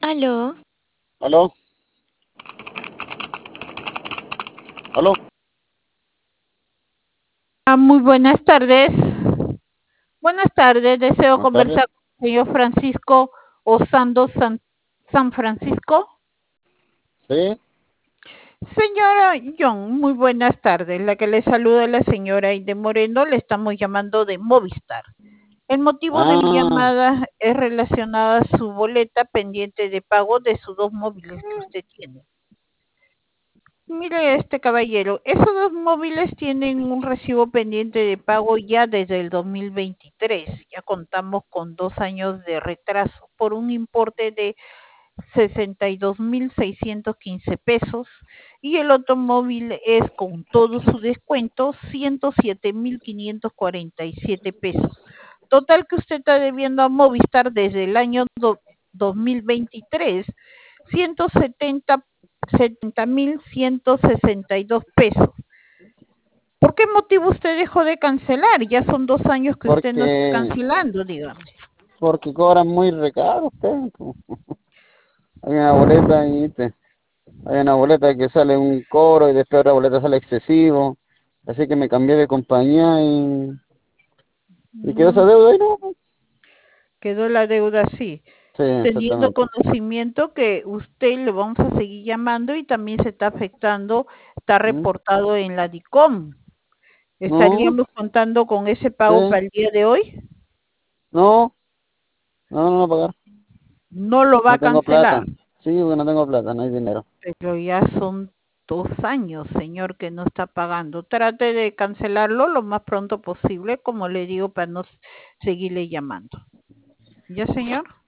Aló. ¿Aló? ¿Aló? Muy buenas tardes. Buenas tardes. Deseo Buenas tardes. conversar con el señor Francisco Osando San Francisco. Sí. Señora John, muy buenas tardes. La que le saluda es la señora Aide Moreno. Le estamos llamando de Movistar. El motivo de mi Ah, llamada es relacionada a su boleta pendiente de pago de sus dos móviles que usted tiene. Mire, caballero, esos dos móviles tienen un recibo pendiente de pago ya desde el 2023. Ya contamos con 2 años de retraso por un importe de 62.615 pesos y el otro móvil es con todo su descuento 107.547 pesos. Total que usted está debiendo a Movistar desde el año 2023 170.162 pesos. ¿Por qué motivo usted dejó de cancelar? Ya son 2 años que usted no está porque, cancelando, dígame. porque cobran muy recaro usted. Hay una boleta y hay una boleta que sale un cobro y después otra boleta sale excesivo. Así que me cambié de compañía y quedó esa Mm, deuda y no. quedó la deuda así. Sí, Teniendo exactamente. conocimiento que usted le vamos a seguir llamando y también se está afectando, está ¿Mm? reportado en la DICOM. No, ¿Estaríamos contando con ese sí, pago para el día de hoy? no, no, no, no pagar. No lo va No a tengo cancelar, plata. Sí, porque no tengo plata, no hay dinero. pero ya son 2 años, señor, que no está pagando. Trate de cancelarlo lo más pronto posible, como le digo, para no seguirle llamando. ¿Ya, señor?